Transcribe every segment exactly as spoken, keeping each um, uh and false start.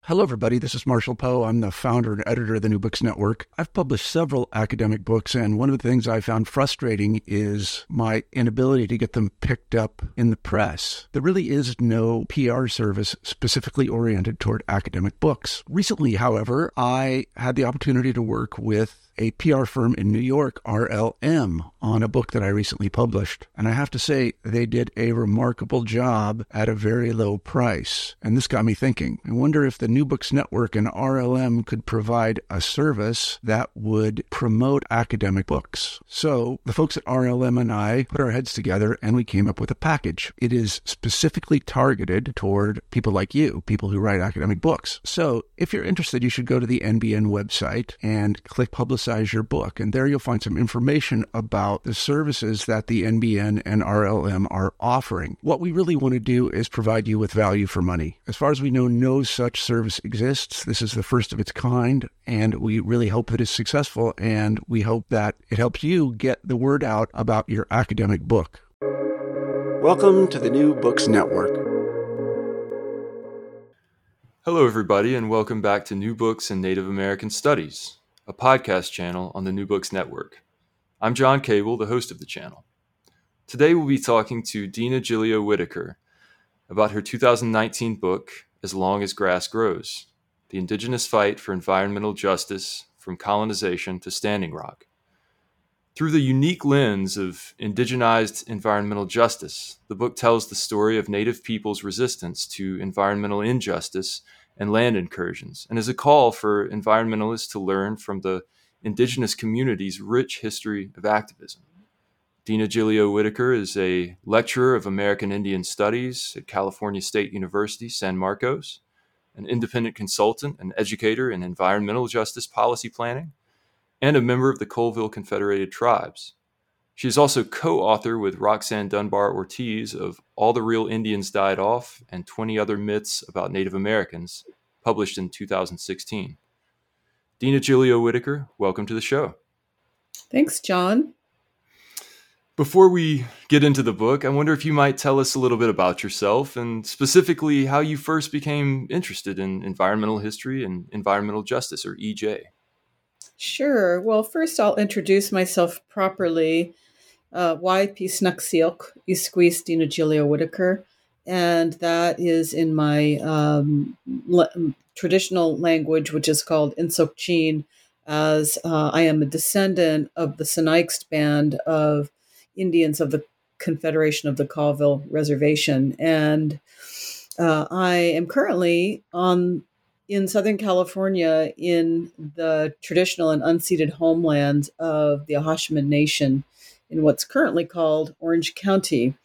Hello, everybody. This is Marshall Poe. I'm the founder and editor of the New Books Network. I've published several academic books, and one of the things I found frustrating is my inability to get them picked up in the press. There really is no P R service specifically oriented toward academic books. Recently, however, I had the opportunity to work with a P R firm in New York, R L M, on a book that I recently published. And I have to say, they did a remarkable job at a very low price. And this got me thinking. I wonder if the New Books Network and R L M could provide a service that would promote academic books. So the folks at R L M and I put our heads together and we came up with a package. It is specifically targeted toward people like you, people who write academic books. So if you're interested, you should go to the N B N website and click Publicize your book. And there you'll find some information about the services that the N B N and R L M are offering. What we really want to do is provide you with value for money. As far as we know, no such service exists. This is the first of its kind, and we really hope that it's successful, and we hope that it helps you get the word out about your academic book. Welcome to the New Books Network. Hello, everybody, and welcome back to New Books in Native American Studies, a podcast channel on the New Books Network. I'm John Cable, the host of the channel. Today we'll be talking to Dina Gilio Whitaker about her two thousand nineteen book, As Long as Grass Grows, The Indigenous Fight for Environmental Justice from Colonization to Standing Rock. Through the unique lens of indigenized environmental justice, the book tells the story of Native people's resistance to environmental injustice and land incursions, and is a call for environmentalists to learn from the indigenous community's rich history of activism. Dina Gilio Whitaker is a lecturer of American Indian Studies at California State University, San Marcos, an independent consultant and educator in environmental justice policy planning, and a member of the Colville Confederated Tribes. She is also co-author with Roxanne Dunbar Ortiz of All the Real Indians Died Off and twenty Other Myths About Native Americans, published in two thousand sixteen. Dina Gilio Whitaker, welcome to the show. Thanks, John. Before we get into the book, I wonder if you might tell us a little bit about yourself and specifically how you first became interested in environmental history and environmental justice, or E J. Sure. Well, first I'll introduce myself properly. Uh, y Pisnaxiok Isquis Dina Gilio Whitaker, and that is in my um, le- traditional language, which is called Insokchin, as uh, I am a descendant of the Sinaixt band of Indians of the Confederation of the Colville Reservation, and uh, I am currently on in Southern California in the traditional and unceded homelands of the Ohashiman Nation in what's currently called Orange County.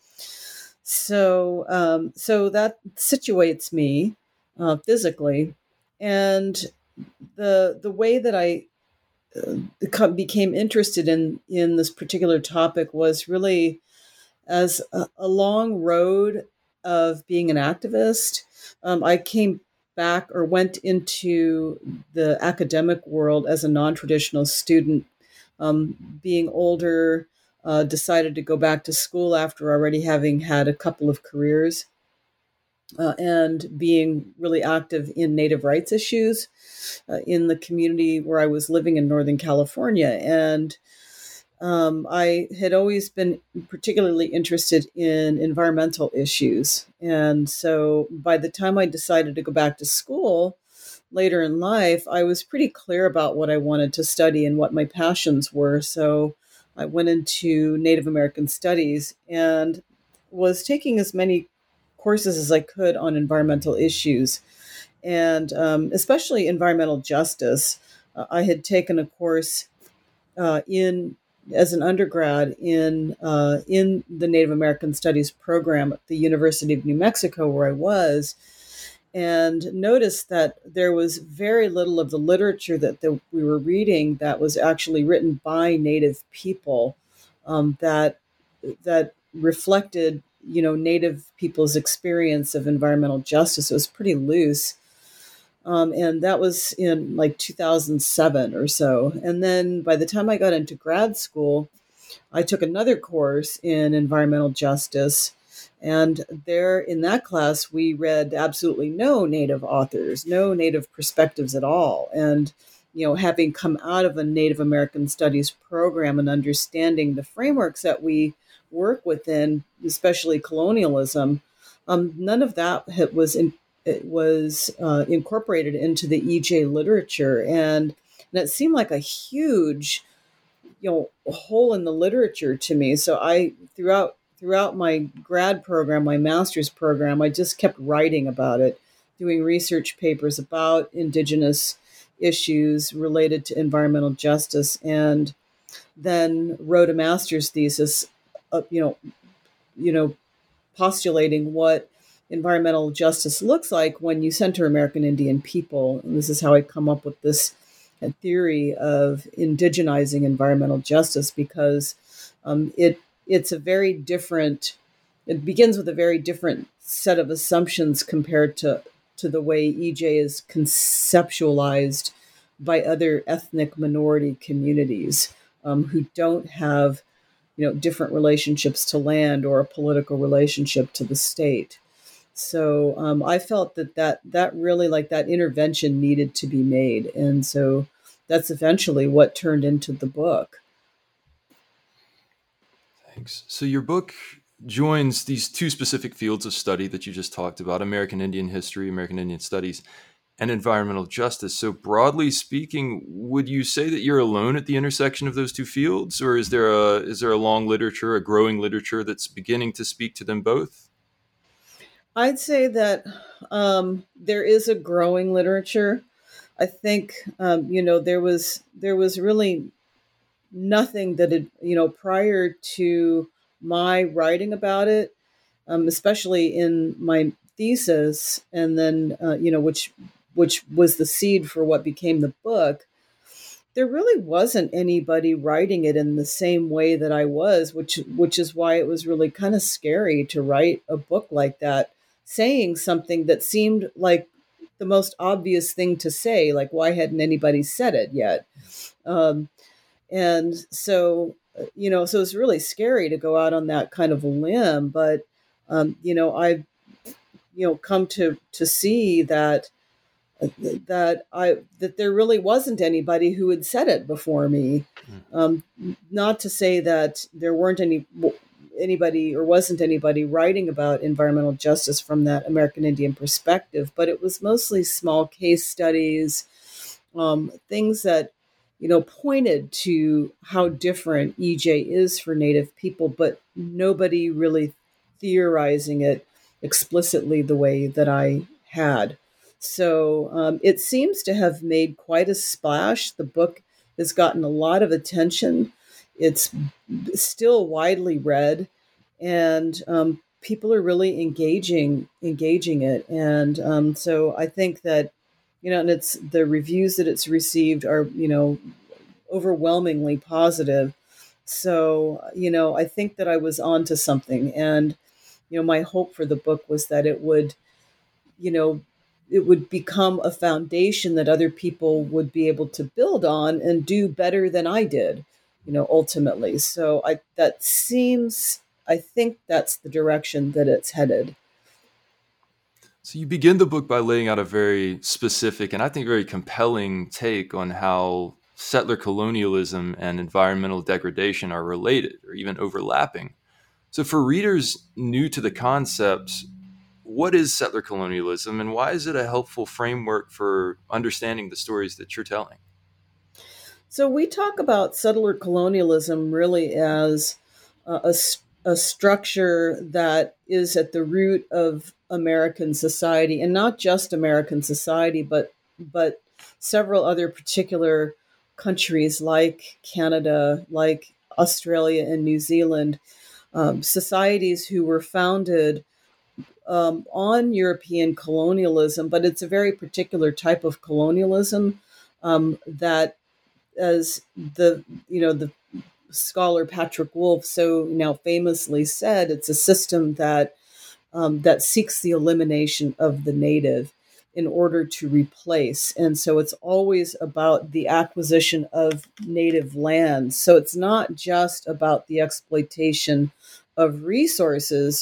So, um, so that situates me uh, physically, and the the way that I uh, became interested in in this particular topic was really as a, a long road of being an activist. Um, I came back or went into the academic world as a non-traditional student, um, being older. Uh, decided to go back to school after already having had a couple of careers uh, and being really active in Native rights issues uh, in the community where I was living in Northern California. And um, I had always been particularly interested in environmental issues. And so by the time I decided to go back to school later in life, I was pretty clear about what I wanted to study and what my passions were. So I went into Native American Studies and was taking as many courses as I could on environmental issues, and um, especially environmental justice. Uh, I had taken a course uh, in as an undergrad in uh, in the Native American Studies program at the University of New Mexico, where I was, and noticed that there was very little of the literature that the, we were reading that was actually written by Native people um, that that reflected, you know, Native people's experience of environmental justice. It was pretty loose. Um, and that was in like two thousand seven or so. And then by the time I got into grad school, I took another course in environmental justice And there in that class, we read absolutely no Native authors, no Native perspectives at all. And, you know, having come out of a Native American Studies program and understanding the frameworks that we work within, especially colonialism, um, none of that had- was in, it was uh, incorporated into the E J literature. And, and it seemed like a huge, you know, hole in the literature to me. So I, throughout throughout my grad program, my master's program, I just kept writing about it, doing research papers about Indigenous issues related to environmental justice, and then wrote a master's thesis, uh, you know, you know, postulating what environmental justice looks like when you center American Indian people. And this is how I come up with this theory of indigenizing environmental justice, because um, it it's a very different, it begins with a very different set of assumptions compared to, to the way E J is conceptualized by other ethnic minority communities um, who don't have, you know, different relationships to land or a political relationship to the state. So um, I felt that, that that really, like, that intervention needed to be made. And so that's eventually what turned into the book. Thanks. So your book joins these two specific fields of study that you just talked about: American Indian history, American Indian studies, and environmental justice. So broadly speaking, would you say that you're alone at the intersection of those two fields, or is there a is there a long literature, a growing literature that's beginning to speak to them both? I'd say that um, there is a growing literature. I think um, you know there was there was really nothing that had, you know, prior to my writing about it, um, especially in my thesis, and then uh, you know, which which was the seed for what became the book. There really wasn't anybody writing it in the same way that I was, which which is why it was really kind of scary to write a book like that, saying something that seemed like the most obvious thing to say. Like, why hadn't anybody said it yet? Um, and so, uh, you know, so it's really scary to go out on that kind of a limb. But, um, you know, I've, you know, come to, to see that, uh, that I, that there really wasn't anybody who had said it before me. Um, not to say that there weren't any, anybody or wasn't anybody writing about environmental justice from that American Indian perspective, but it was mostly small case studies, um, things that, you know, pointed to how different E J is for Native people, but nobody really theorizing it explicitly the way that I had. So um, it seems to have made quite a splash. The book has gotten a lot of attention. It's still widely read, and um, people are really engaging engaging it. And um, so I think that, you know, and it's the reviews that it's received are, you know, overwhelmingly positive. So, you know, I think that I was onto something. And, you know, my hope for the book was that it would, you know, it would become a foundation that other people would be able to build on and do better than I did, you know, ultimately. So I, that seems, I think that's the direction that it's headed. So you begin the book by laying out a very specific and I think very compelling take on how settler colonialism and environmental degradation are related or even overlapping. So for readers new to the concepts, what is settler colonialism and why is it a helpful framework for understanding the stories that you're telling? So we talk about settler colonialism really as a, a structure that is at the root of American society, and not just American society, but but several other particular countries like Canada, like Australia and New Zealand, um, societies who were founded um, on European colonialism, but it's a very particular type of colonialism um, that, as the you know the scholar Patrick Wolf so now famously said, it's a system that um, that seeks the elimination of the native in order to replace. And so it's always about the acquisition of native land. So it's not just about the exploitation of resources,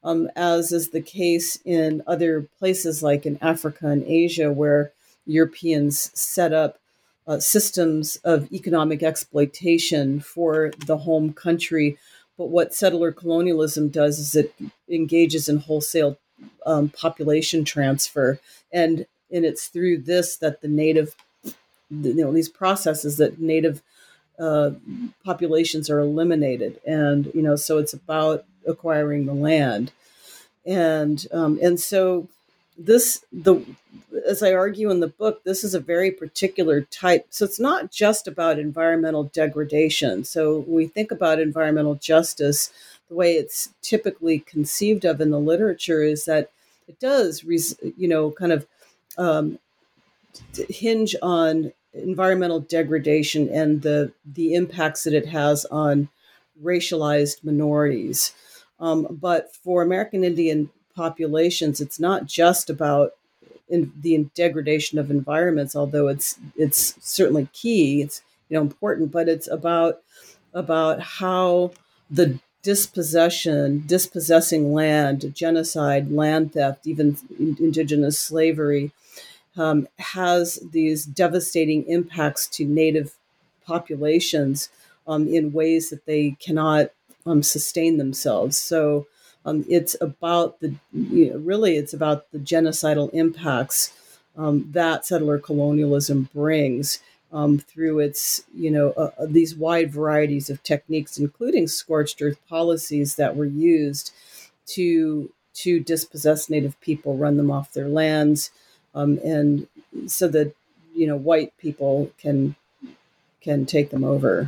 um, as is the case in other places like in Africa and Asia, where Europeans set up uh, systems of economic exploitation for the home country. But what settler colonialism does is it engages in wholesale um, population transfer, and and it's through this that the native, you know, these processes that native uh, populations are eliminated, and you know, so it's about acquiring the land, and um, and so this the as I argue in the book, this is a very particular type. So it's not just about environmental degradation. So when we think about environmental justice, the way it's typically conceived of in the literature is that it does, you know, kind of um, hinge on environmental degradation and the the impacts that it has on racialized minorities. Um, but for American Indian populations, it's not just about in the degradation of environments, although it's it's certainly key. It's you know important, but it's about about how the dispossession, dispossessing land, genocide, land theft, even indigenous slavery, um, has these devastating impacts to native populations um, in ways that they cannot um, sustain themselves. So um, it's about the, you know, really it's about the genocidal impacts um, that settler colonialism brings um, through its, you know, uh, these wide varieties of techniques, including scorched earth policies that were used to to dispossess native people, run them off their lands, um, and so that you know white people can can take them over.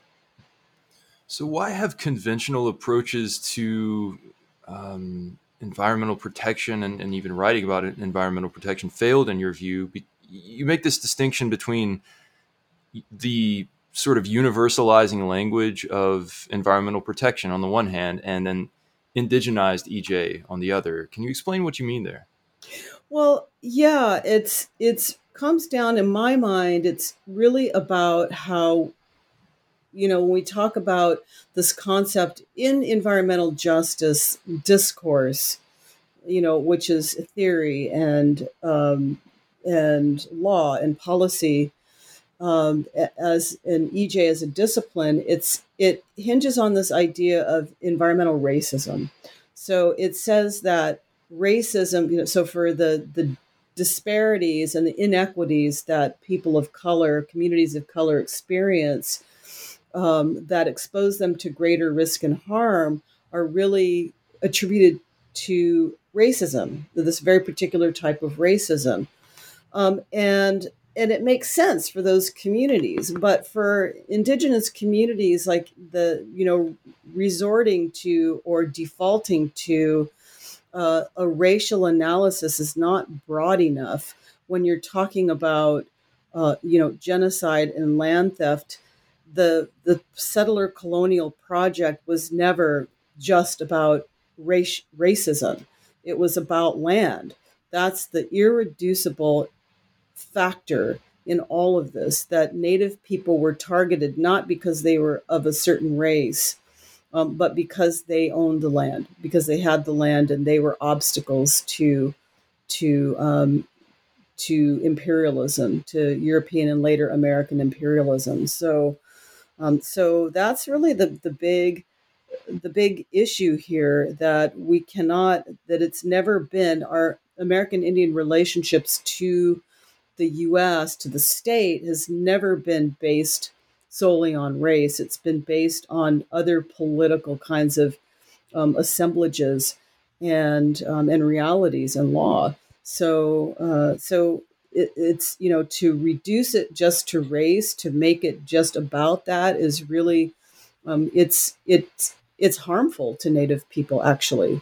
So why have conventional approaches to um, environmental protection and, and even writing about it, environmental protection failed in your view? You make this distinction between the sort of universalizing language of environmental protection on the one hand and then indigenized E J on the other. Can you explain what you mean there? Well, yeah, it's it's comes down in my mind. It's really about how, you know, when we talk about this concept in environmental justice discourse, you know, which is theory and um, and law and policy, um, as an E J as a discipline, it's it hinges on this idea of environmental racism. So it says that racism, you know, so for the the disparities and the inequities that people of color, communities of color experience, um, that expose them to greater risk and harm, are really attributed to racism, this very particular type of racism, um, and and it makes sense for those communities. But for indigenous communities, like the you know resorting to or defaulting to Uh, a racial analysis is not broad enough when you're talking about, uh, you know, genocide and land theft. The the settler colonial project was never just about race, racism. It was about land. That's the irreducible factor in all of this, that Native people were targeted not because they were of a certain race, Um, but because they owned the land, because they had the land, and they were obstacles to to um, to imperialism, to European and later American imperialism. So, um, so that's really the the big the big issue here, that we cannot that it's never been our American Indian relationships to the U S, to the state, has never been based solely on race. It's been based on other political kinds of um, assemblages and um, and realities and law. So uh, so it, it's you know to reduce it just to race, to make it just about that, is really um, it's it's it's harmful to Native people, actually.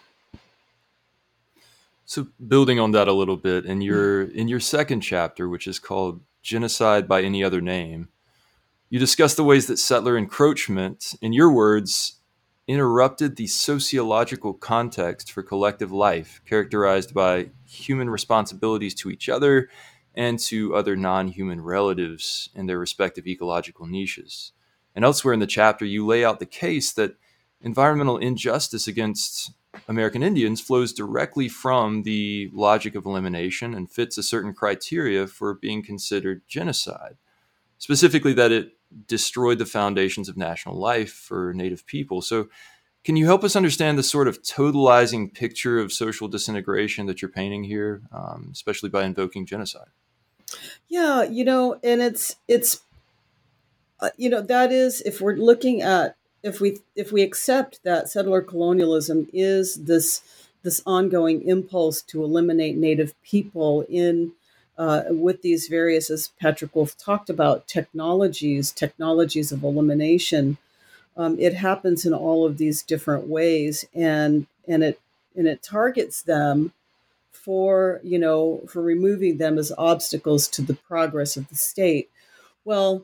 So building on that a little bit, in your in your second chapter, which is called Genocide by Any Other Name, you discuss the ways that settler encroachment, in your words, interrupted the sociological context for collective life, characterized by human responsibilities to each other and to other non-human relatives in their respective ecological niches. And elsewhere in the chapter, you lay out the case that environmental injustice against American Indians flows directly from the logic of elimination and fits a certain criteria for being considered genocide, specifically that it destroyed the foundations of national life for Native people. So can you help us understand the sort of totalizing picture of social disintegration that you're painting here, um, especially by invoking genocide? Yeah, you know, and it's it's uh, you know, that is, if we're looking at, if we if we accept that settler colonialism is this this ongoing impulse to eliminate Native people in uh, with these various, as Patrick Wolf talked about, technologies technologies of elimination. Um, it happens in all of these different ways, and and it and it targets them for, you know, for removing them as obstacles to the progress of the state. Well,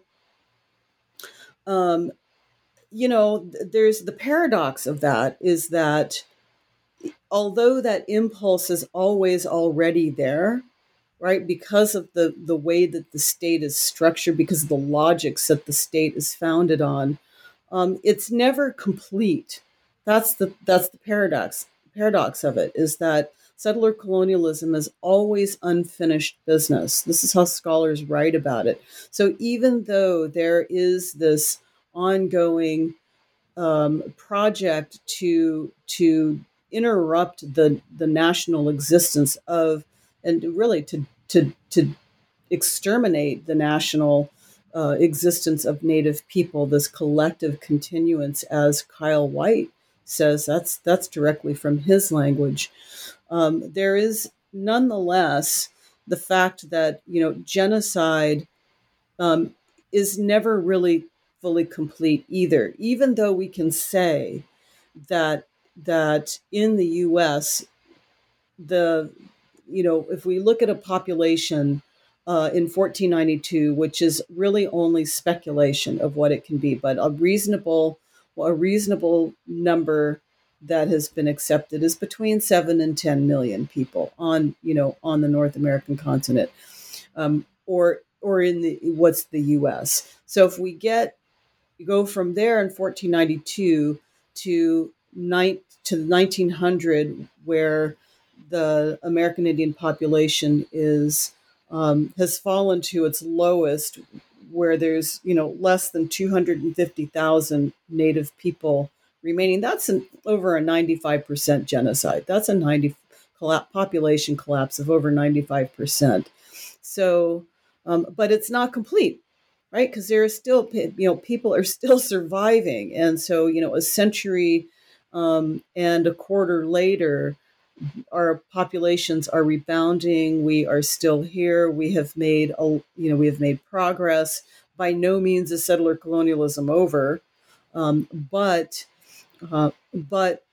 um, you know, there's the paradox of that is that although that impulse is always already there, right, because of the, the way that the state is structured, because of the logics that the state is founded on, um, it's never complete. That's the that's the paradox. Paradox of it is that settler colonialism is always unfinished business. This is how scholars write about it. So even though there is this ongoing um, project to to interrupt the the national existence of, and really to to to exterminate the national uh, existence of Native people, this collective continuance, as Kyle White says, that's that's directly from his language. Um, there is nonetheless the fact that, you know, genocide um, is never really fully complete either, even though we can say that that in the U S, the you know, if we look at a population uh, in fourteen ninety-two, which is really only speculation of what it can be, but a reasonable a reasonable number that has been accepted is between seven and ten million people on, you know, on the North American continent, um, or or in the what's the U S. So if we get go from there in fourteen ninety-two to nine to nineteen hundred, where the American Indian population is um, has fallen to its lowest, where there's, you know, less than two hundred fifty thousand Native people remaining. That's an, over a ninety-five percent genocide. That's a ninety colla- population collapse of over ninety-five percent. So, um, but it's not complete, right? Because there are still, you know, people are still surviving, and so, you know, a century um, and a quarter later, our populations are rebounding. We are still here. We have made a, you know, we have made progress. By no means is settler colonialism over, um, but uh, but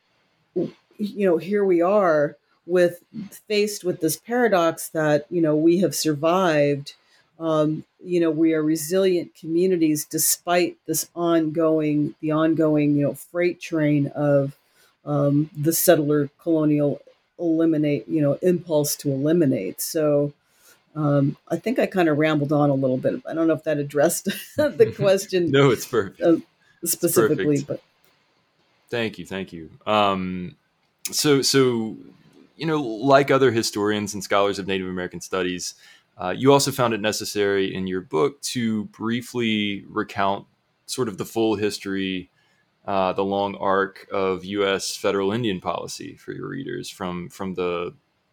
you know, here we are with faced with this paradox that, you know, we have survived. Um, you know, we are resilient communities despite this ongoing, the ongoing, you know, freight train of um, the settler colonial eliminate, you know, impulse to eliminate. So um, I think I kind of rambled on a little bit. I don't know if that addressed the question. No, it's perfect. Uh, specifically, it's perfect. But thank you, thank you. Um, so, so you know, like other historians and scholars of Native American studies, uh, you also found it necessary in your book to briefly recount sort of the full history, uh, the long arc of U S federal Indian policy for your readers, from from the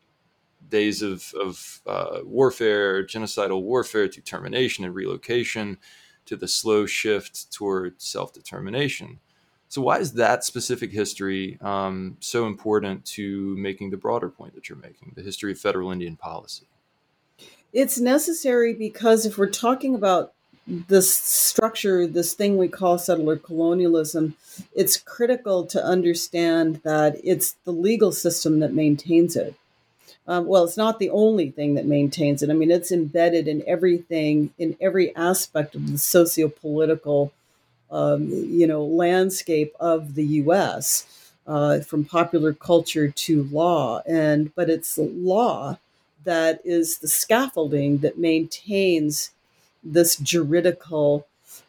days of, of uh, warfare, genocidal warfare, to termination and relocation, to the slow shift toward self-determination. So why is that specific history um, so important to making the broader point that you're making, the history of federal Indian policy? it's necessary because if we're talking about this structure, this thing we call settler colonialism, it's critical to understand that it's the legal system that maintains it. Um, well, it's not the only thing that maintains it. I mean, it's embedded in everything, in every aspect of the socio-political, um, you know, landscape of the U S, uh, from popular culture to law. And but it's the law that is the scaffolding that maintains this juridical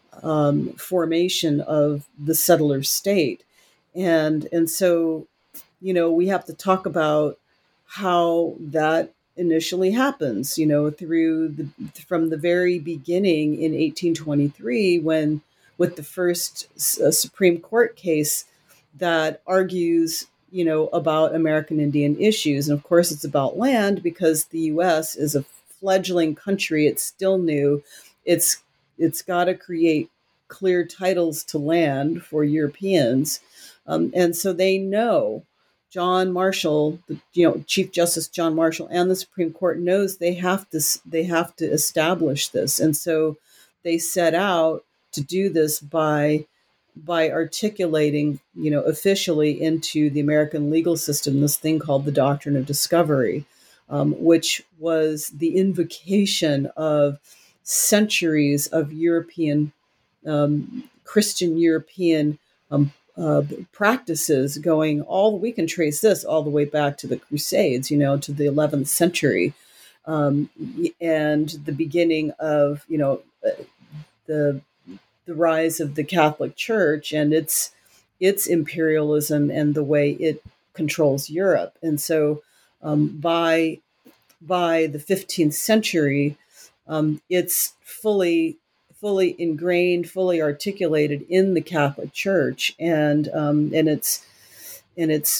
um, formation of the settler state, and and so you know, we have to talk about how that initially happens, you know, through the from the very beginning in eighteen twenty-three, when with the first uh, Supreme Court case that argues, you know, about American Indian issues. And of course, it's about land because the U S is a fledgling country. It's still new. It's it's got to create clear titles to land for Europeans, um, and so they know. John Marshall, the, you know, Chief Justice John Marshall, and the Supreme Court knows they have to they have to establish this, and so they set out to do this by by articulating, you know, officially into the American legal system this thing called the Doctrine of Discovery, um, which was the invocation of centuries of European um, Christian European um, Uh, practices going all, we can trace this all the way back to the Crusades, you know, to the eleventh century, um, and the beginning of, you know, the the rise of the Catholic Church and its its imperialism and the way it controls Europe. And so um, by by the fifteenth century, um, it's fully fully ingrained, fully articulated in the Catholic Church, and um, and its and its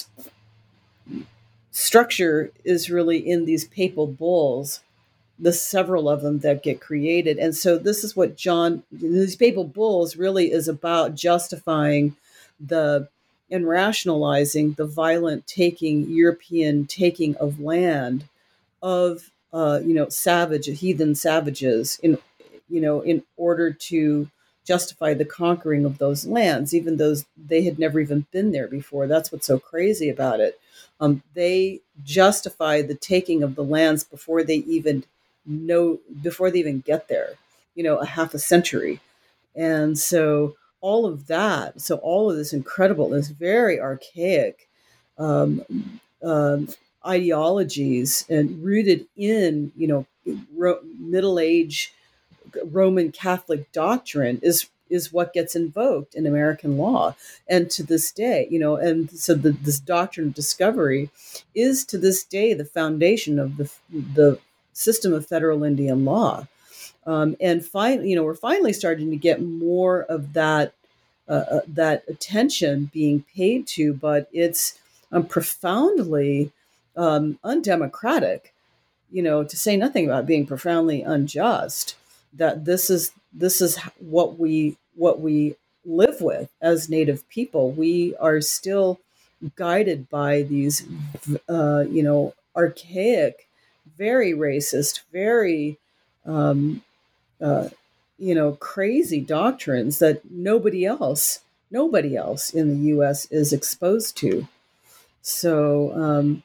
structure is really in these papal bulls, the several of them that get created. And so this is what John, these papal bulls really is about justifying the and rationalizing the violent taking, European taking of land of uh, you know savage heathen savages in you know, in order to justify the conquering of those lands, even though they had never even been there before. That's what's so crazy about it. Um, they justify the taking of the lands before they even know, before they even get there, you know, a half a century. And so all of that, so all of this incredible, this very archaic um, um, ideologies and rooted in, you know, ro- Middle Age Roman Catholic doctrine is is what gets invoked in American law, and to this day, you know, and so the, this doctrine of discovery is to this day the foundation of the the system of federal Indian law, um, and finally, you know, we're finally starting to get more of that uh, that attention being paid to, but it's um, profoundly um, undemocratic, you know, to say nothing about being profoundly unjust. That this is this is what we what we live with as Native people. We are still guided by these, uh, you know, archaic, very racist, very, um, uh, you know, crazy doctrines that nobody else, nobody else in the U S is exposed to. So. Um,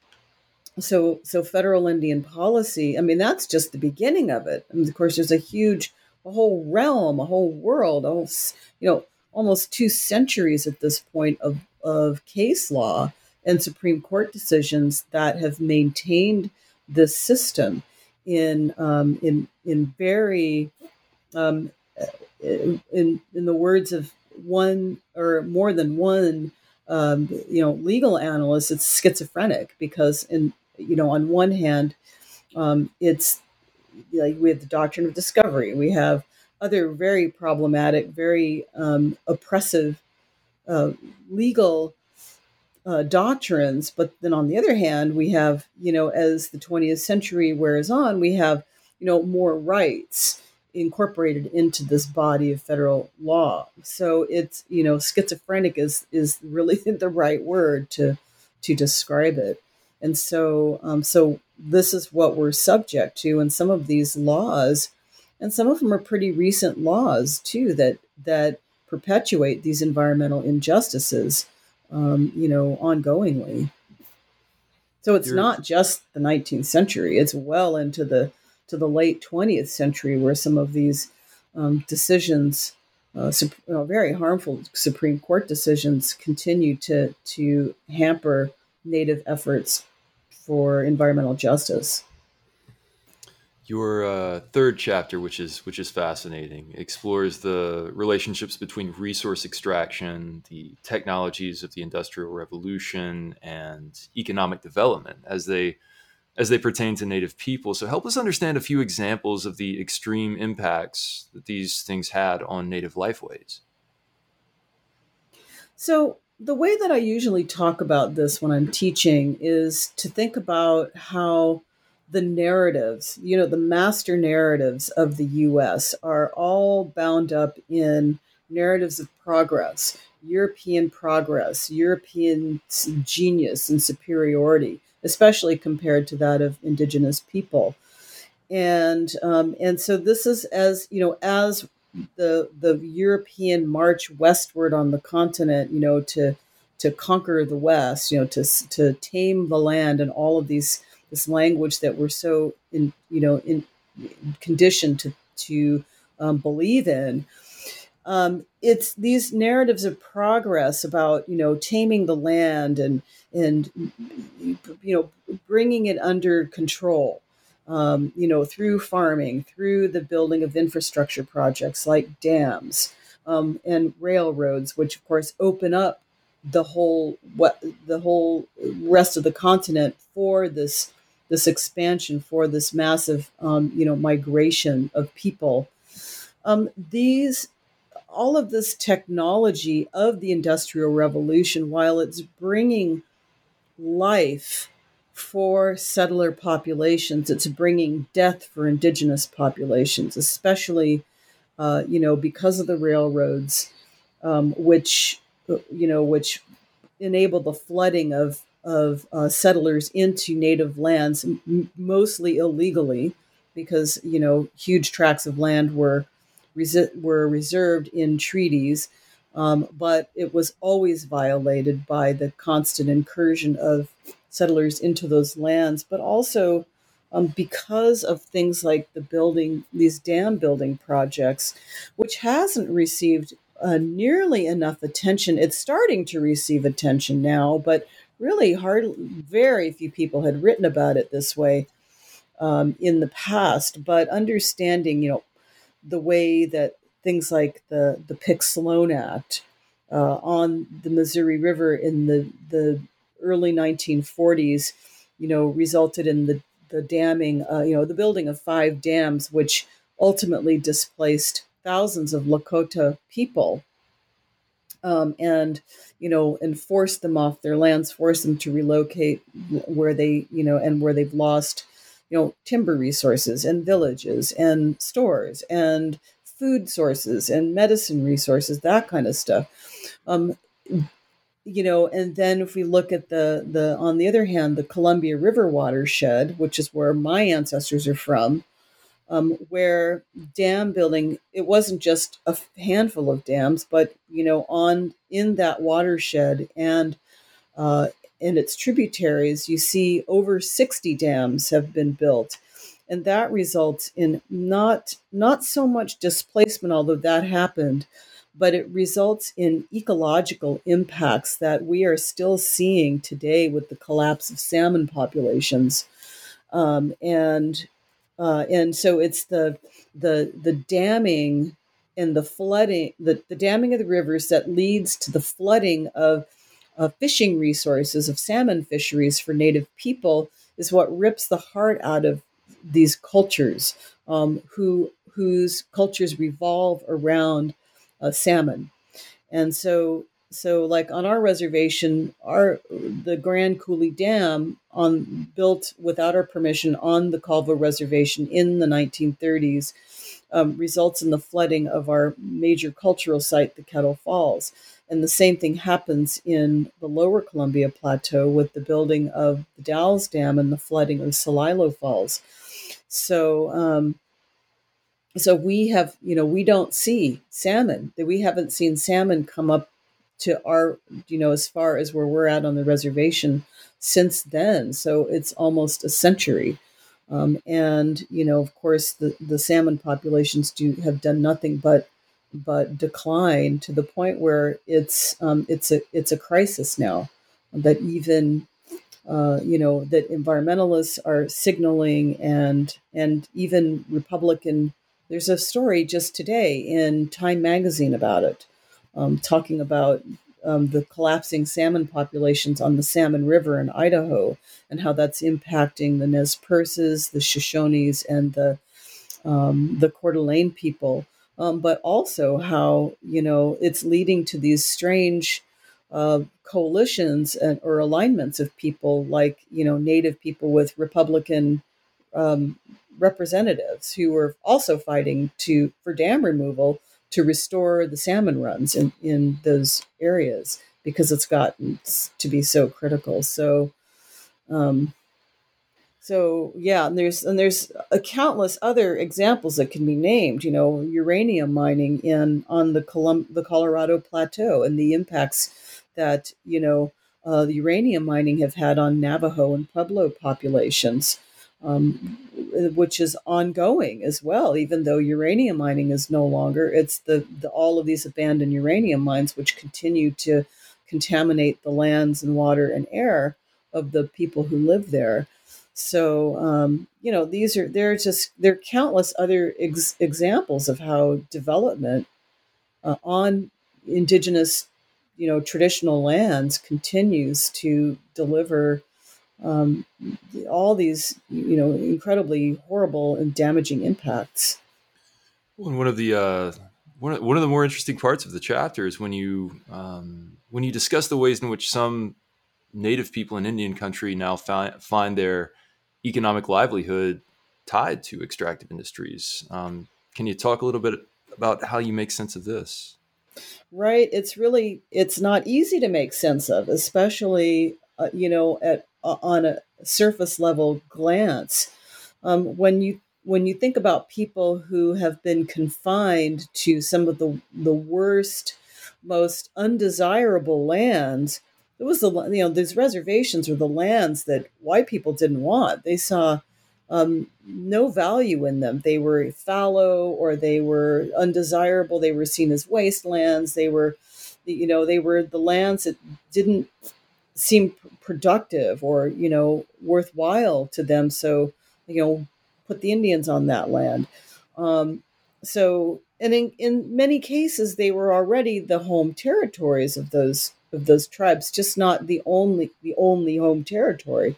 So, so federal Indian policy, I mean, that's just the beginning of it. And of course, there's a huge, a whole realm, a whole world, almost, you know, almost two centuries at this point of, of case law and Supreme Court decisions that have maintained this system in, um, in, in very, um, in, in the words of one or more than one, um, you know, legal analyst, it's schizophrenic because in, you know, on one hand, um, it's like we have the doctrine of discovery. We have other very problematic, very um, oppressive uh, legal uh, doctrines. But then on the other hand, we have, you know, as the twentieth century wears on, we have, you know, more rights incorporated into this body of federal law. So it's, you know, schizophrenic is is really the right word to to describe it. And so, um, so this is what we're subject to, and some of these laws, and some of them are pretty recent laws too, that that perpetuate these environmental injustices, um, you know, ongoingly. So it's You're, not just the nineteenth century; it's well into the to the late twentieth century, where some of these um, decisions, uh, su- uh, very harmful Supreme Court decisions, continue to to hamper Native efforts for environmental justice. Your uh, third chapter, which is which is fascinating, explores the relationships between resource extraction, the technologies of the Industrial Revolution, and economic development as they as they pertain to Native people. So help us understand a few examples of the extreme impacts that these things had on Native lifeways. So the way that I usually talk about this when I'm teaching is to think about how the narratives, you know, the master narratives of the U S are all bound up in narratives of progress, European progress, European genius and superiority, especially compared to that of indigenous people. And um, and so this is as you know as the the European march westward on the continent, you know, to to conquer the West, you know, to to tame the land and all of these this language that we're so in you know in conditioned to to um, believe in. Um, it's these narratives of progress about you know taming the land and and you know bringing it under control, um, you know through farming, through the building of infrastructure projects like dams um, and railroads, which of course open up the whole what the whole rest of the continent for this this expansion, for this massive um, you know migration of people. Um, these all of this technology of the Industrial Revolution, while it's bringing life for settler populations, it's bringing death for indigenous populations, especially, uh, you know, because of the railroads, um, which, you know, which enable the flooding of of uh, settlers into native lands, m- mostly illegally, because you know huge tracts of land were resi- were reserved in treaties, um, but it was always violated by the constant incursion of settlers into those lands. But also um, because of things like the building, these dam building projects, which hasn't received uh, nearly enough attention. It's starting to receive attention now, but really hard, very few people had written about it this way um, in the past. But understanding, you know, the way that things like the the Pick Sloan Act uh, on the Missouri River in the the early nineteen forties, you know, resulted in the the damming, uh, you know, the building of five dams, which ultimately displaced thousands of Lakota people, um, and you know, and forced them off their lands, forced them to relocate where they, you know, and where they've lost, you know, timber resources and villages and stores and food sources and medicine resources, that kind of stuff. Um, you know, and then if we look at the the on the other hand, the Columbia River watershed, which is where my ancestors are from, um, where dam building, it wasn't just a handful of dams, but you know, on in that watershed and uh, and its tributaries, you see over sixty dams have been built, and that results in not not so much displacement, although that happened, but it results in ecological impacts that we are still seeing today with the collapse of salmon populations, um, and uh, and so it's the the the damming and the flooding, the, the damming of the rivers that leads to the flooding of, of fishing resources, of salmon fisheries for native people, is what rips the heart out of these cultures, um, who whose cultures revolve around uh, salmon. And so, so like on our reservation, our the Grand Coulee Dam, on built without our permission on the Colville Reservation in the nineteen thirties, um, results in the flooding of our major cultural site, the Kettle Falls. And the same thing happens in the Lower Columbia Plateau with the building of the Dalles Dam and the flooding of Celilo Falls. So, um, so we have, you know, we don't see salmon. That we haven't seen salmon come up to our, you know, as far as where we're at on the reservation since then. So it's almost a century. Um, and, you know, of course, the, the salmon populations do have done nothing but but decline to the point where it's um, it's a it's a crisis now that even uh, you know, that environmentalists are signaling, and and even Republican. There's a story just today in Time magazine about it, um, talking about um, the collapsing salmon populations on the Salmon River in Idaho, and how that's impacting the Nez Perces, the Shoshones, and the um, the Coeur d'Alene people, um, but also how, you know, it's leading to these strange uh, coalitions and, or alignments of people, like, you know, Native people with Republican um, representatives who are also fighting to for dam removal to restore the salmon runs in, in those areas, because it's gotten to be so critical. So, um, so yeah, and there's and there's a countless other examples that can be named. You know, uranium mining in on the Colum- the Colorado Plateau, and the impacts that, you know, uh, the uranium mining have had on Navajo and Pueblo populations, um, which is ongoing as well. Even though uranium mining is no longer, it's the, the all of these abandoned uranium mines which continue to contaminate the lands and water and air of the people who live there. So, um, you know, these are, there are just, there are countless other ex- examples of how development uh, on indigenous, you know, traditional lands continues to deliver um, all these, you know, incredibly horrible and damaging impacts. Well, and one of the uh, one of, one of the more interesting parts of the chapter is when you um, when you discuss the ways in which some Native people in Indian country now fi- find their economic livelihood tied to extractive industries. Um, can you talk a little bit about how you make sense of this? Right. It's really, it's not easy to make sense of, especially, uh, you know, at uh, on a surface level glance. Um, when you when you think about people who have been confined to some of the the worst, most undesirable lands, it was the, you know, these reservations were the lands that white people didn't want. They saw um, no value in them. They were fallow, or they were undesirable. They were seen as wastelands. They were, you know, they were the lands that didn't seem productive or, you know, worthwhile to them. So, you know, put the Indians on that land. Um, so, and in, in many cases, they were already the home territories of those of those tribes, just not the only the only home territory.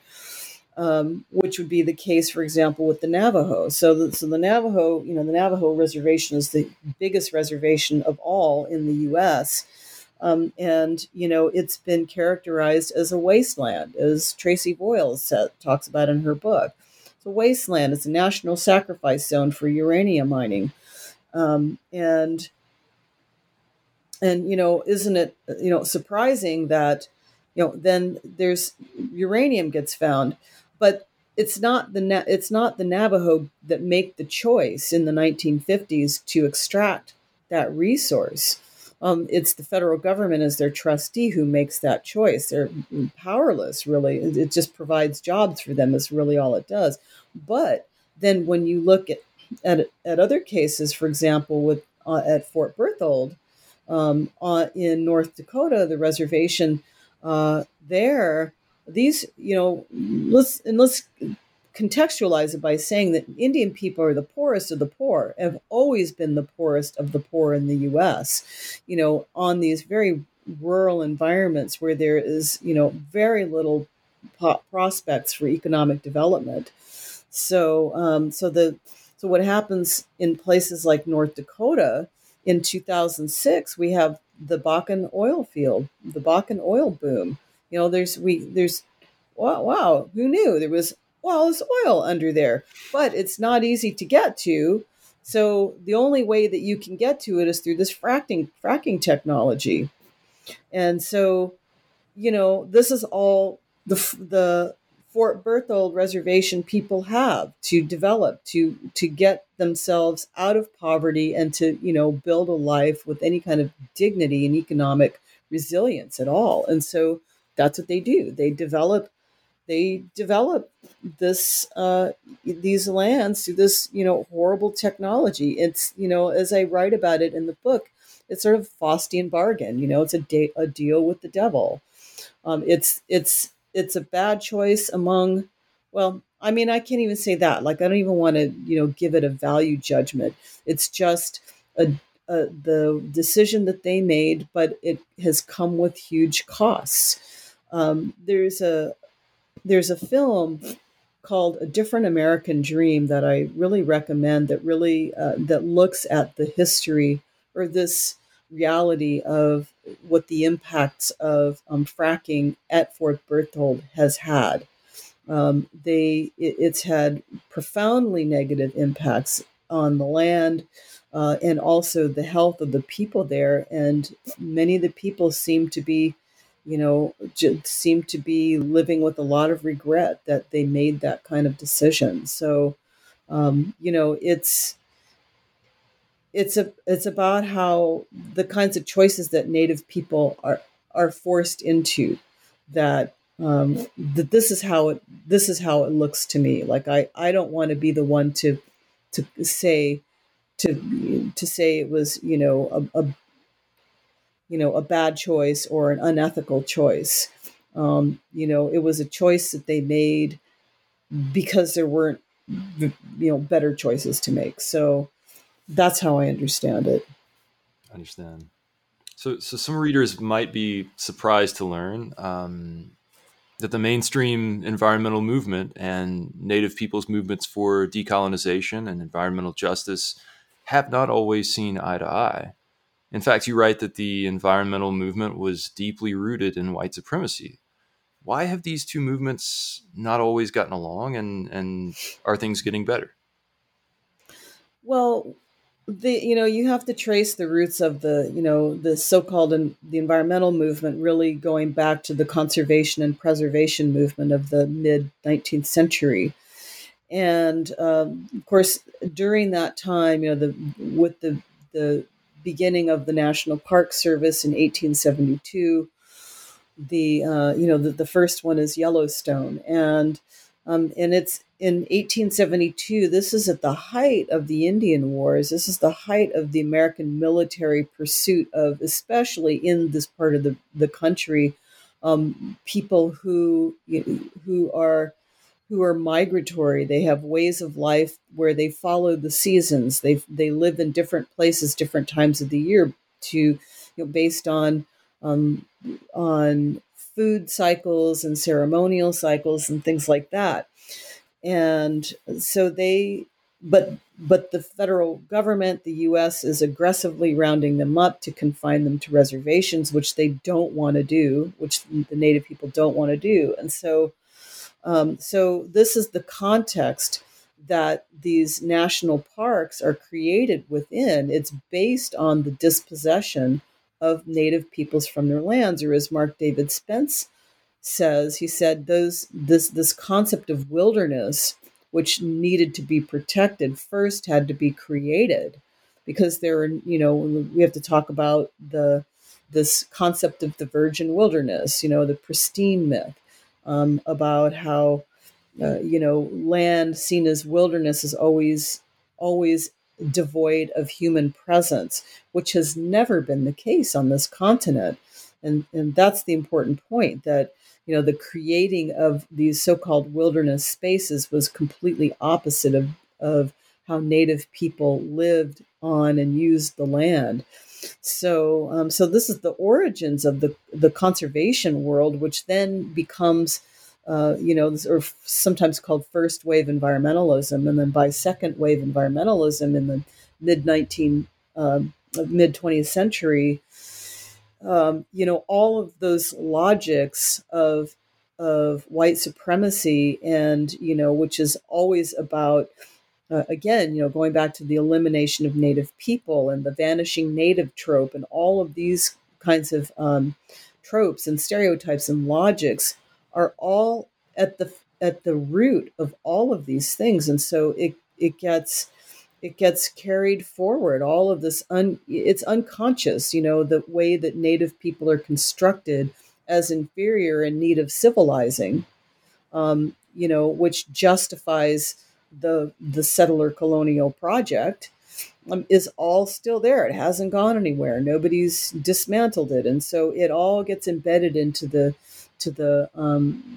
Um, which would be the case, for example, with the Navajo. So, the, so the Navajo, you know, the Navajo reservation is the biggest reservation of all in the U S. Um, and, you know, it's been characterized as a wasteland, as Tracy Boyle said, talks about in her book. It's a wasteland. It's a national sacrifice zone for uranium mining. Um, and, and, you know, isn't it, you know, surprising that, you know, then there's uranium gets found, but it's not the Na- it's not the Navajo that make the choice in the nineteen fifties to extract that resource. Um, it's the federal government as their trustee who makes that choice. They're powerless, really. It just provides jobs for them, is really all it does. But then when you look at at, at other cases, for example, with uh, at Fort Berthold um, uh, in North Dakota, the reservation uh, there, these, you know, let's and let's contextualize it by saying that Indian people are the poorest of the poor, have always been the poorest of the poor in the U S, you know, on these very rural environments where there is, you know, very little po- prospects for economic development. So, um, so the so what happens in places like North Dakota in two thousand six, we have the Bakken oil field, the Bakken oil boom. You know, there's we there's wow, wow, who knew there was, well, there's oil under there, but it's not easy to get to. So the only way that you can get to it is through this fracking fracking technology. And so, you know, this is all the the Fort Berthold reservation people have to develop to to get themselves out of poverty and to, you know, build a life with any kind of dignity and economic resilience at all. And so that's what they do. They develop they develop this uh, these lands through this, you know, horrible technology. It's, you know, as I write about it in the book, it's sort of Faustian bargain. You know, it's a, de- a deal with the devil. Um, it's it's it's a bad choice among, well, I mean, I can't even say that. Like, I don't even want to, you know, give it a value judgment. It's just a, a the decision that they made, but it has come with huge costs. Um, there's a there's a film called A Different American Dream that I really recommend, that really uh, that looks at the history or this reality of what the impacts of um, fracking at Fort Berthold has had. Um, they it, it's had profoundly negative impacts on the land uh, and also the health of the people there. And many of the people seem to be, you know, just seem to be living with a lot of regret that they made that kind of decision. So, um, you know, it's it's a it's about how the kinds of choices that Native people are are forced into, that um, that this is how it this is how it looks to me. Like, I, I don't want to be the one to to say to to say it was, you know, a, a you know a bad choice or an unethical choice. Um, you know, it was a choice that they made because there weren't, you know, better choices to make. So that's how I understand it. I understand. So, so some readers might be surprised to learn um, that the mainstream environmental movement and Native peoples' movements for decolonization and environmental justice have not always seen eye to eye. In fact, you write that the environmental movement was deeply rooted in white supremacy. Why have these two movements not always gotten along, and, and are things getting better? Well, the you know you have to trace the roots of the you know the so-called in, the environmental movement really going back to the conservation and preservation movement of the mid nineteenth century. And um, of course, during that time, you know, the with the the beginning of the National Park Service in eighteen seventy-two, the uh, you know the, the first one is Yellowstone, and um, and it's in eighteen seventy-two. This is at the height of the Indian Wars. This is the height of the American military pursuit of, especially in this part of the the country, um, people who you know, who are who are migratory. They have ways of life where they follow the seasons. They they live in different places, different times of the year, to you know, based on um, on food cycles and ceremonial cycles and things like that. And so they, but but the federal government, the U S, is aggressively rounding them up to confine them to reservations, which they don't want to do, which the Native people don't want to do. And so, um, so this is the context that these national parks are created within. It's based on the dispossession of Native peoples from their lands, or as Mark David Spence says, he said those this this concept of wilderness, which needed to be protected, first had to be created, because there are, you know, we have to talk about the this concept of the virgin wilderness, you know, the pristine myth, um, about how uh, you know land seen as wilderness is always always devoid of human presence, which has never been the case on this continent. And and that's the important point, that you know the creating of these so-called wilderness spaces was completely opposite of, of how Native people lived on and used the land. So um, so this is the origins of the the conservation world, which then becomes uh, you know, or sometimes called first wave environmentalism, and then by second wave environmentalism in the mid nineteen um, mid twentieth century. Um, you know, all of those logics of of white supremacy, and you know, which is always about uh, again, you know, going back to the elimination of Native people and the vanishing Native trope, and all of these kinds of um, tropes and stereotypes and logics are all at the at the root of all of these things, and so it it gets it gets carried forward. All of this, un, it's unconscious, you know, the way that Native people are constructed as inferior in need of civilizing, um, you know, which justifies the the settler colonial project, um, is all still there. It hasn't gone anywhere. Nobody's dismantled it, and so it all gets embedded into the to the um,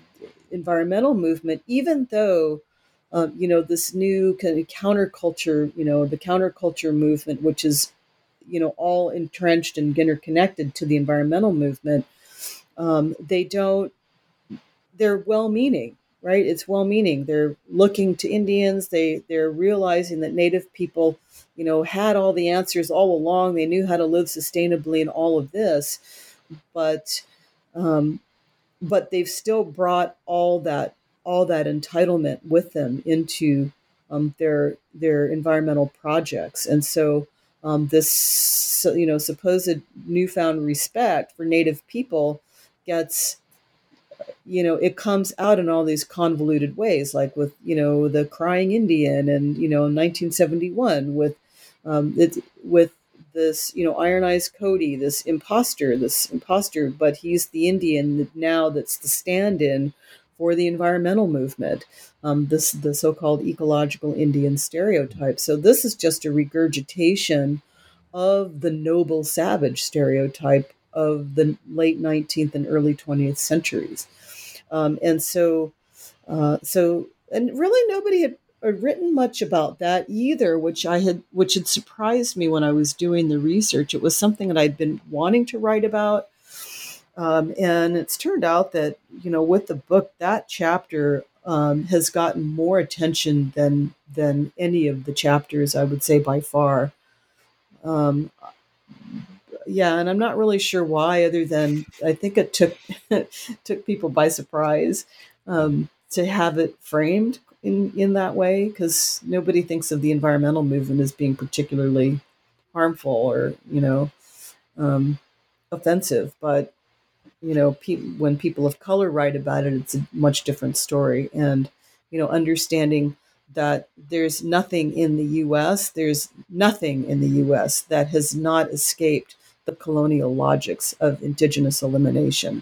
environmental movement, even though, um, you know, this new kind of counterculture, you know, the counterculture movement, which is, you know, all entrenched and interconnected to the environmental movement, um, they don't, they're well-meaning, right? It's well-meaning. They're looking to Indians. They, they're realizing that Native people, you know, had all the answers all along. They knew how to live sustainably in all of this, but, um, but they've still brought all that all that entitlement with them into um, their their environmental projects, and so um, this you know supposed newfound respect for Native people gets you know it comes out in all these convoluted ways, like with you know the crying Indian, and you know in nineteen seventy-one with um, it, with this, you know, Iron Eyes Cody, this imposter, this imposter, but he's the Indian now that's the stand-in for the environmental movement, um, this the so-called ecological Indian stereotype. So this is just a regurgitation of the noble savage stereotype of the late nineteenth and early twentieth centuries. Um, and so, uh, so, and really nobody had written much about that either, which I had, which had surprised me when I was doing the research. It was something that I'd been wanting to write about. Um, and it's turned out that, you know, with the book, that chapter um, has gotten more attention than, than any of the chapters, I would say, by far. Um, yeah. And I'm not really sure why, other than I think it took, took people by surprise um, to have it framed in, in that way, because nobody thinks of the environmental movement as being particularly harmful or, you know, um, offensive. But, you know, pe- when people of color write about it, it's a much different story. And, you know, understanding that there's nothing in the U S, there's nothing in the U S that has not escaped the colonial logics of indigenous elimination.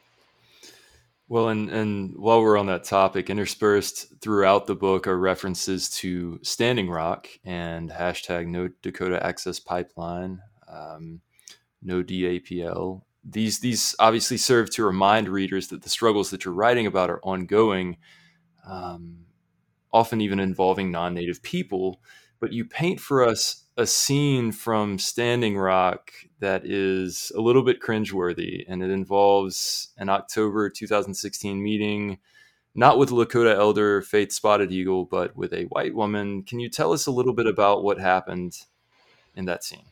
Well, and, and while we're on that topic, interspersed throughout the book are references to Standing Rock and hashtag No Dakota Access Pipeline, um, No D A P L. These these obviously serve to remind readers that the struggles that you're writing about are ongoing, um, often even involving non-Native people. But you paint for us a scene from Standing Rock that is a little bit cringeworthy, and it involves an October two thousand sixteen meeting, not with Lakota elder Faith Spotted Eagle, but with a white woman. Can you tell us a little bit about what happened in that scene?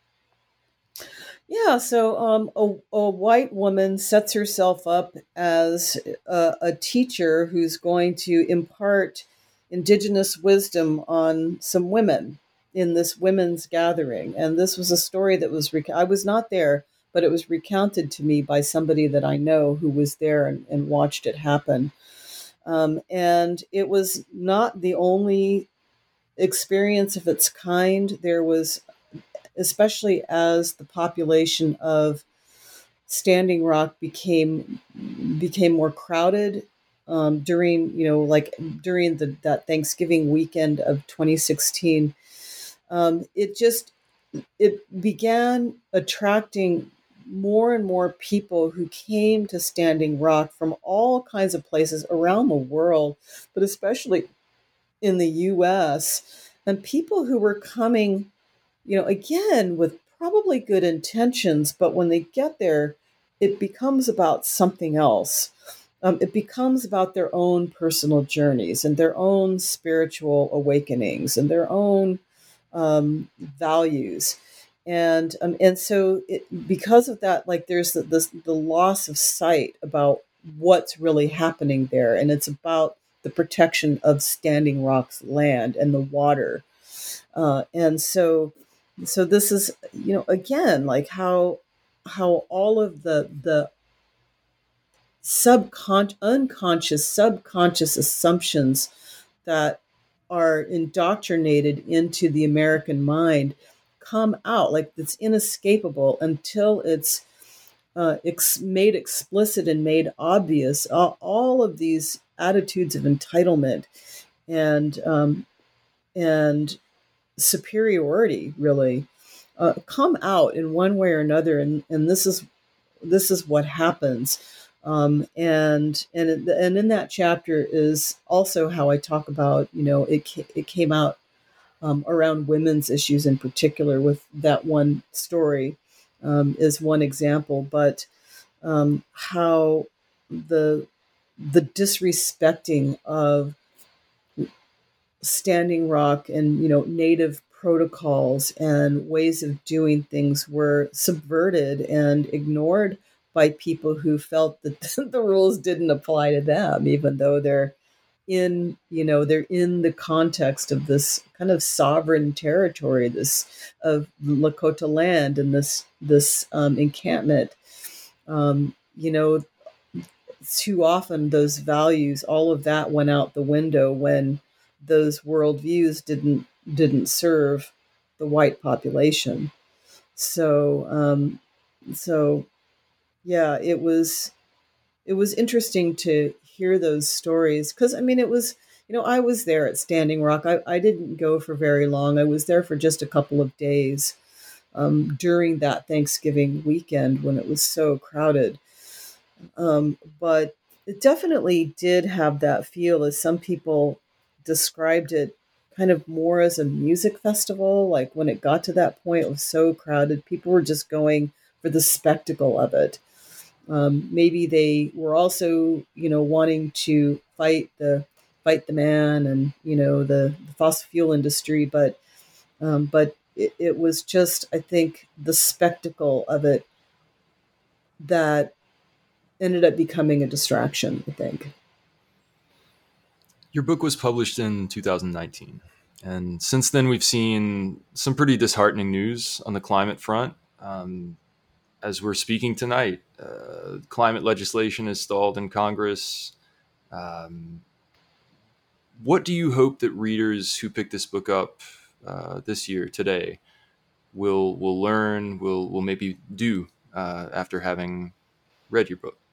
Yeah, so um, a, a white woman sets herself up as a, a teacher who's going to impart indigenous wisdom on some women in this women's gathering. And this was a story that was, rec- I was not there, but it was recounted to me by somebody that I know who was there and, and watched it happen. Um, and it was not the only experience of its kind. There was, especially as the population of Standing Rock became became more crowded um, during, you know, like during the that Thanksgiving weekend of twenty sixteen, um, it just it began attracting more and more people who came to Standing Rock from all kinds of places around the world, but especially in the U S, and people who were coming, you know, again, with probably good intentions, but when they get there, it becomes about something else. Um, it becomes about their own personal journeys and their own spiritual awakenings and their own um, values. And um, and so it, because of that, like there's the, the the loss of sight about what's really happening there, and it's about the protection of Standing Rock's land and the water. Uh, and so, so this is, you know, again, like how how all of the the subconscious, unconscious, subconscious assumptions that are indoctrinated into the American mind come out, like it's inescapable until it's uh, ex- made explicit and made obvious. All, all of these attitudes of entitlement and um, and superiority really uh, come out in one way or another, and and this is this is what happens Um, and and and in that chapter is also how I talk about, you know, it it came out um, around women's issues in particular with that one story um, is one example, but um, how the the disrespecting of Standing Rock and, you know, native protocols and ways of doing things were subverted and ignored by people who felt that the rules didn't apply to them, even though they're in, you know, they're in the context of this kind of sovereign territory, this of Lakota land and this this um, encampment. Um, you know, too often those values, all of that went out the window when those worldviews didn't didn't serve the white population. So, um, so yeah, it was it was interesting to hear those stories because I mean, it was, you know, I was there at Standing Rock. I, I didn't go for very long. I was there for just a couple of days um, during that Thanksgiving weekend when it was so crowded. Um, but it definitely did have that feel, as some people described it, kind of more as a music festival. Like when it got to that point, it was so crowded, people were just going for the spectacle of it. Um, maybe they were also, you know, wanting to fight the fight the man and, you know, the, the fossil fuel industry, but um, but it, it was just, I think, the spectacle of it that ended up becoming a distraction, I think. Your book was published in two thousand nineteen, and since then we've seen some pretty disheartening news on the climate front. Um, as we're speaking tonight, uh, climate legislation is stalled in Congress. Um, what do you hope that readers who pick this book up uh, this year, today, will will learn, will will maybe do uh, after having read your book?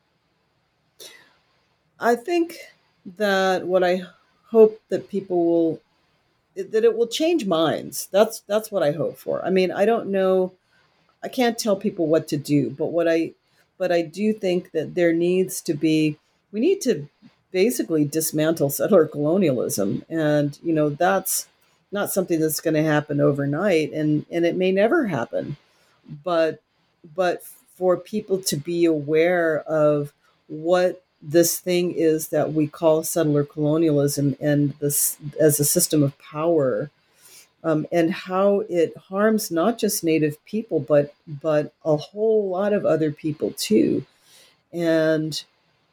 I think that what I hope that people will that it will change minds. That's that's what I hope for. I mean, I don't know. I can't tell people what to do, but what I but I do think that there needs to be. We need to basically dismantle settler colonialism, and you know that's not something that's going to happen overnight, and and it may never happen. But but for people to be aware of what this thing is that we call settler colonialism and this as a system of power, um, and how it harms not just Native people, but but a whole lot of other people too. And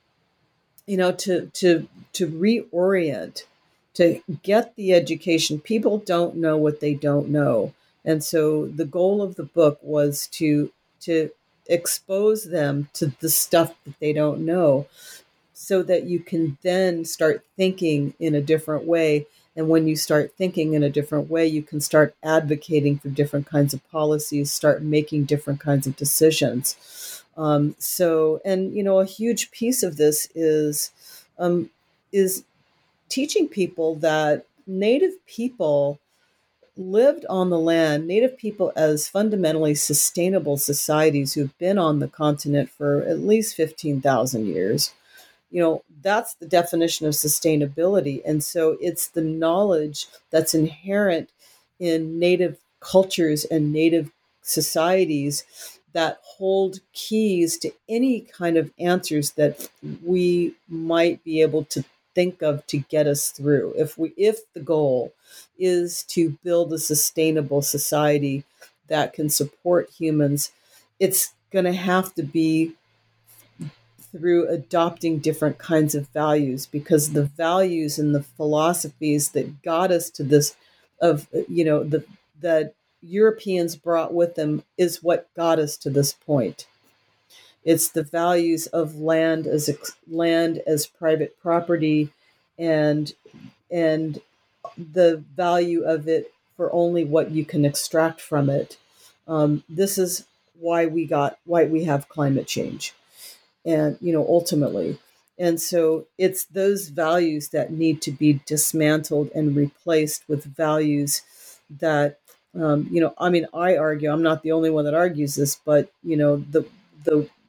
you know, to to to reorient, to get the education. People don't know what they don't know, and so the goal of the book was to to expose them to the stuff that they don't know, so that you can then start thinking in a different way. And when you start thinking in a different way, you can start advocating for different kinds of policies, start making different kinds of decisions. Um, so, and you know, a huge piece of this is um, is teaching people that Native people lived on the land, Native people as fundamentally sustainable societies who've been on the continent for at least fifteen thousand years. You know, that's the definition of sustainability. And so it's the knowledge that's inherent in Native cultures and Native societies that hold keys to any kind of answers that we might be able to think of to get us through. If we if the goal is to build a sustainable society that can support humans, it's going to have to be through adopting different kinds of values, because the values and the philosophies that got us to this, of you know the that Europeans brought with them, is what got us to this point. It's the values of land as land as private property, and and the value of it for only what you can extract from it. Um, this is why we got why we have climate change. And you know, ultimately, and so it's those values that need to be dismantled and replaced with values that um, you know I mean I argue, I'm not the only one that argues this, but you know the the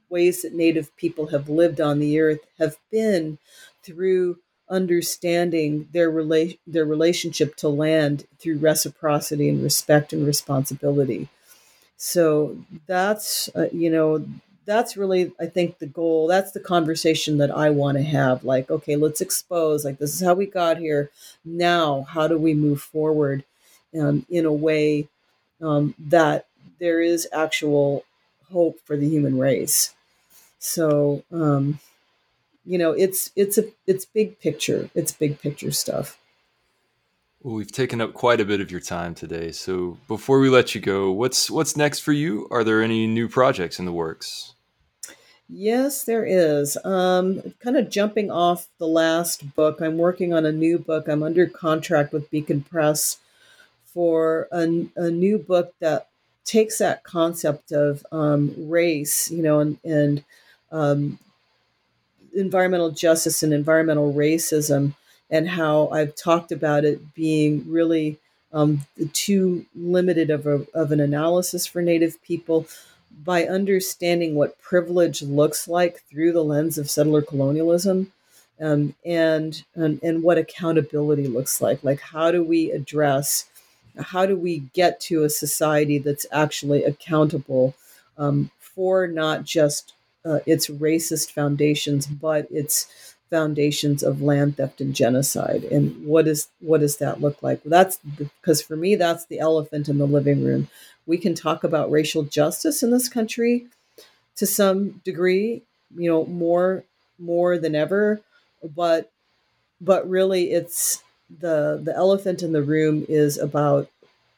ways that Native people have lived on the earth have been through understanding their rela- their relationship to land through reciprocity and respect and responsibility. So that's, uh, you know, that's really, I think, the goal. That's the conversation that I want to have. Like, okay, let's expose, like, this is how we got here. Now, how do we move forward um, in a way um, that there is actual hope for the human race? So, um, you know, it's it's a it's big picture. It's big picture stuff. Well, we've taken up quite a bit of your time today. So before we let you go, what's what's next for you? Are there any new projects in the works? Yes, there is. Um, kind of jumping off the last book, I'm working on a new book. I'm under contract with Beacon Press for a, a new book that takes that concept of um, race, you know, and, and um, environmental justice and environmental racism, and how I've talked about it being really um, too limited of, a, of an analysis for Native people, by understanding what privilege looks like through the lens of settler colonialism, um, and, and and what accountability looks like. Like, how do we address, how do we get to a society that's actually accountable um, for not just uh, its racist foundations, but its foundations of land theft and genocide? And what is what does that look like? That's because for me, that's the elephant in the living room. We can talk about racial justice in this country to some degree, you know, more more than ever, but but really, it's the the elephant in the room is about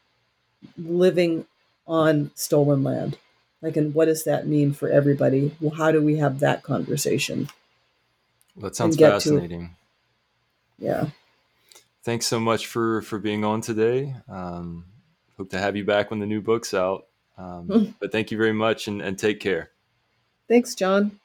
living on stolen land. Like, and what does that mean for everybody? Well, how do we have that conversation Well, that and sounds get to it? fascinating. Yeah. Thanks so much for for being on today. Um, hope to have you back when the new book's out. Um, but thank you very much, and, and take care. Thanks, John.